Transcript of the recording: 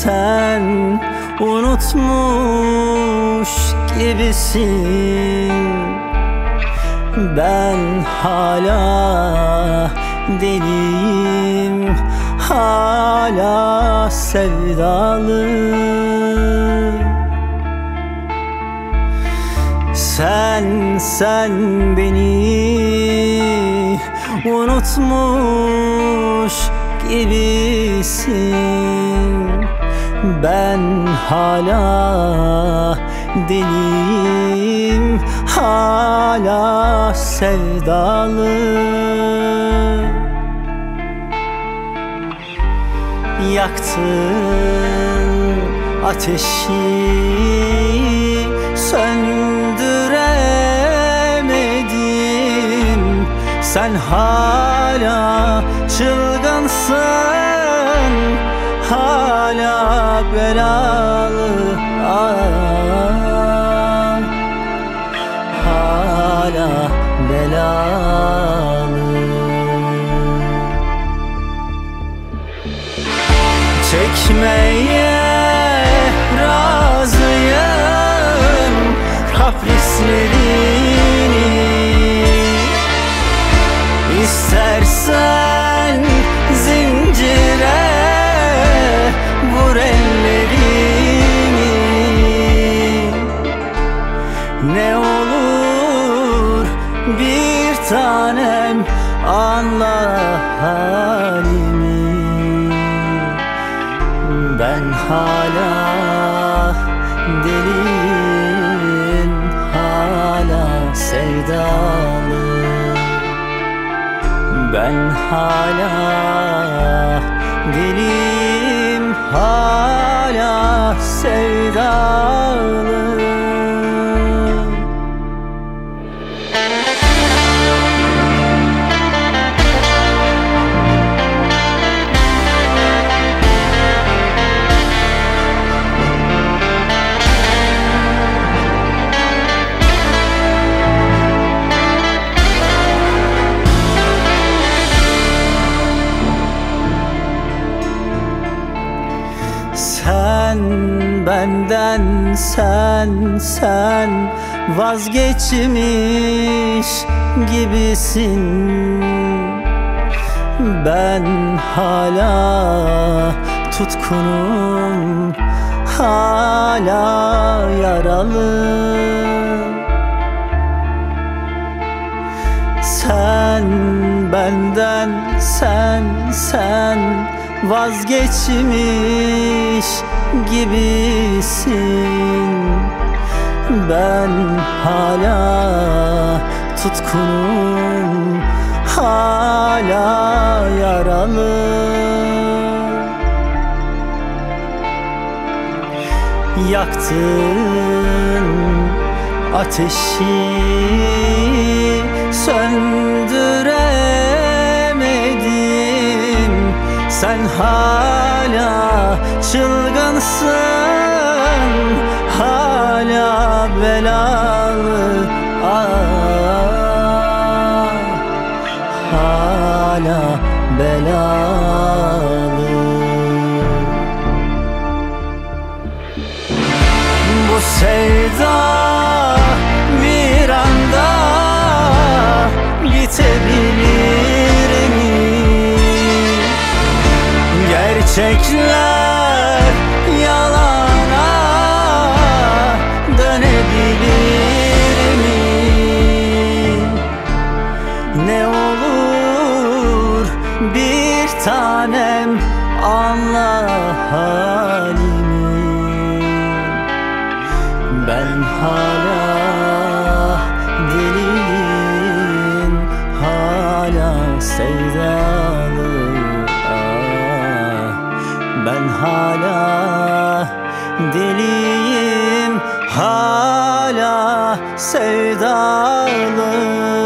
sen unutmuş gibisin. Ben hala deliyim, hala sevdalı. Sen beni unutmuş gibisin. Ben hala deliyim, hala sevdalı. Yaktın ateşi, söndüremedim. Sen hala çılgınsın, hala belalı. Hala belalı. Çekmeye razıyım kaprislerini. İstersen zincire vur ellerini. Ne olur bir tanem anla halimi. Ben hala deliyim, hala sevdalı. Ben hala deliyim, hala sevdalı. Sen benden, sen vazgeçmiş gibisin. Ben hala tutkunum, hala yaralı. Sen benden, sen vazgeçmiş gibisin. Ben hala tutkunum, hala yaralı. Yaktın ateşi, söndüremedim. Sen hala çılgınsın, hala belalı. Hala belalı. Bu sevda bir anda bitebilir mi? Gerçekler yalana dönebilir mi? Ne olur bir tanem anla halimi. Ben hala deliyim, hala sevdalı. Ben hala deliyim, hala sevdalı.